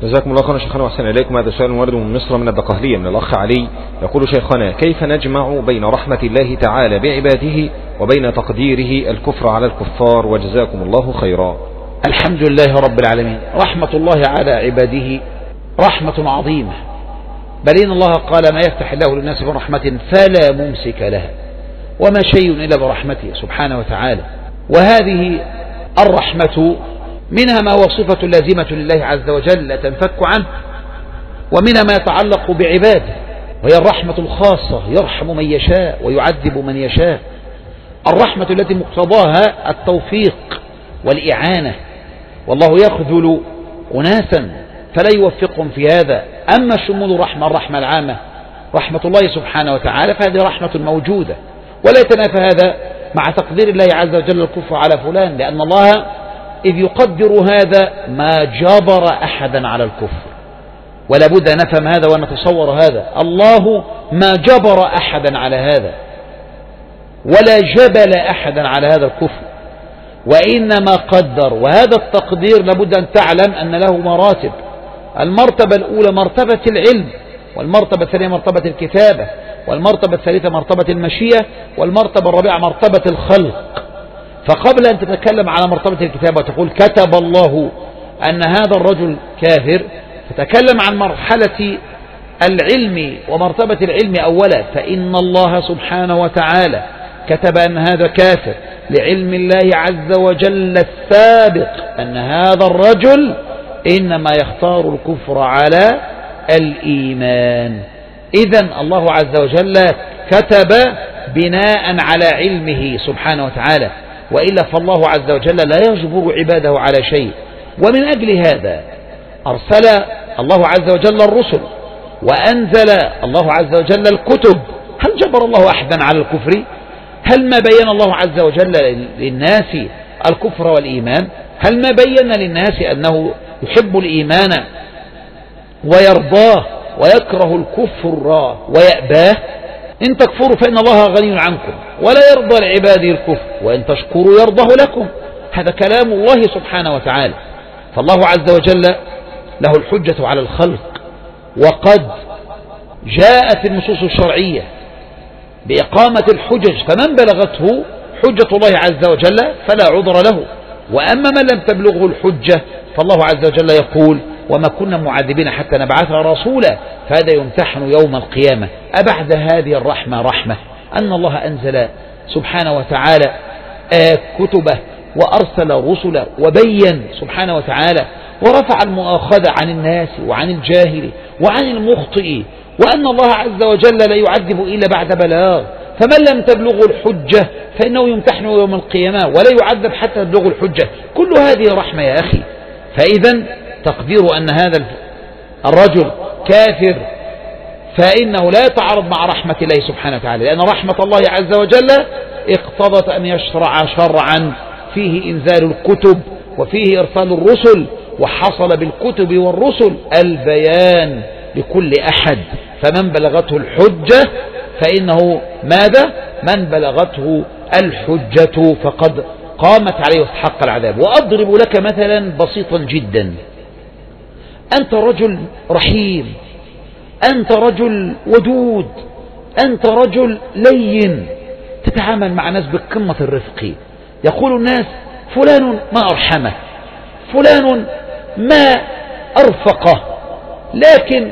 جزاكم الله خيرا شيخنا وأحسن إليكم. هذا سؤال ورد من مصر من الدقهلية من الأخ علي، يقول: شيخنا، كيف نجمع بين رحمة الله تعالى بعباده وبين تقديره الكفر على الكفار؟ وجزاكم الله خيرا. الحمد لله رب العالمين. رحمة الله على عباده رحمة عظيمة، بل إن الله قال: ما يفتح الله للناس من رحمة فلا ممسك لها، وما شيء إلا برحمته سبحانه وتعالى. وهذه الرحمة منها ما هو صفة لازمة لله عز وجل لا تنفك عنه، ومنها ما يتعلق بعباده، وهي الرحمة الخاصة، يرحم من يشاء ويعذب من يشاء. الرحمة التي مقتضاها التوفيق والإعانة، والله يخذل أناسا فلا يوفقهم في هذا. أما شمول الرحمة العامة رحمة الله سبحانه وتعالى فهذه رحمة موجودة، ولا يتنافى هذا مع تقدير الله عز وجل الكفر على فلان، لأن الله إذ يقدر هذا ما جبر أحدا على الكفر، ولا بد أن نفهم هذا ونتصور هذا. الله ما جبر أحدا على هذا، ولا جبل أحدا على هذا الكفر، وإنما قدر. وهذا التقدير لابد أن تعلم أن له مراتب. المرتبة الأولى مرتبة العلم، والمرتبة الثانية مرتبة الكتابة، والمرتبة الثالثة مرتبة المشيئة، والمرتبة الرابعة مرتبة الخلق. فقبل أن تتكلم على مرتبة الكتابة وتقول كتب الله أن هذا الرجل كافر، فتكلم عن مرحلة العلم ومرتبة العلم أولا، فإن الله سبحانه وتعالى كتب أن هذا كافر لعلم الله عز وجل السابق أن هذا الرجل إنما يختار الكفر على الإيمان. إذن الله عز وجل كتب بناء على علمه سبحانه وتعالى، وإلا فالله عز وجل لا يجبر عباده على شيء. ومن أجل هذا أرسل الله عز وجل الرسل، وأنزل الله عز وجل الكتب. هل جبر الله أحدا على الكفر؟ هل ما بين الله عز وجل للناس الكفر والإيمان؟ هل ما بين للناس أنه يحب الإيمان ويرضاه ويكره الكفر ويأباه؟ إن تكفروا فإن الله غني عنكم ولا يرضى لعباده الكفر، وإن تشكروا يرضه لكم. هذا كلام الله سبحانه وتعالى. فالله عز وجل له الحجة على الخلق، وقد جاءت النصوص الشرعية بإقامة الحجج، فمن بلغته حجة الله عز وجل فلا عذر له. وأما من لم تبلغه الحجة فالله عز وجل يقول: وما كنا معذبين حتى نبعث رسولا، فهذا يمتحن يوم القيامة. أبعد هذه الرحمة رحمة أن الله أنزل سبحانه وتعالى كتبه وأرسل رسله وبين سبحانه وتعالى ورفع المؤاخذة عن الناس وعن الجاهل وعن المخطئ، وأن الله عز وجل لا يعذب إلا بعد بلاغ. فمن لم تبلغه الحجة فإنه يمتحن يوم القيامة ولا يعذب حتى تبلغه الحجة. كل هذه رحمة يا أخي. فإذا تقدير أن هذا الرجل كافر فإنه لا يتعارض مع رحمة الله سبحانه وتعالى، لأن رحمة الله عز وجل اقتضت أن يشرع شرعا فيه إنزال الكتب وفيه إرسال الرسل، وحصل بالكتب والرسل البيان لكل أحد. فمن بلغته الحجة فإنه ماذا؟ من بلغته الحجة فقد قامت عليه واستحق العذاب. وأضرب لك مثلا بسيطا جدا. أنت رجل رحيم، أنت رجل ودود، أنت رجل لين، تتعامل مع ناس بقمة الرفق. يقول الناس: فلان ما أرحمه، فلان ما أرفقه. لكن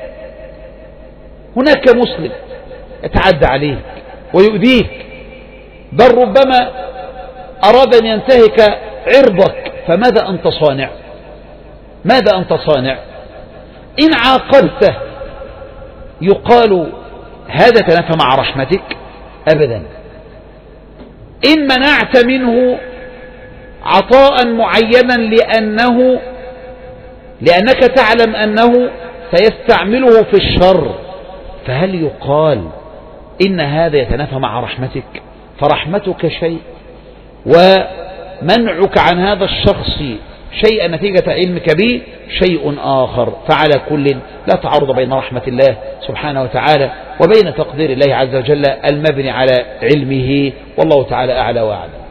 هناك مسلم يتعدى عليك ويؤذيك، بل ربما أراد أن ينتهك عرضك، فماذا أنت صانع؟ ماذا أنت صانع؟ إن عاقبته يقال هذا تنافى مع رحمتك؟ أبدا. إن منعت منه عطاء معينا لأنك تعلم أنه سيستعمله في الشر، فهل يقال إن هذا يتنافى مع رحمتك؟ فرحمتك شيء، ومنعك عن هذا الشخص شيئا نتيجة علمك به شيء آخر. فعلى كل لا تعارض بين رحمة الله سبحانه وتعالى وبين تقدير الله عز وجل المبني على علمه، والله تعالى أعلى وأعلم.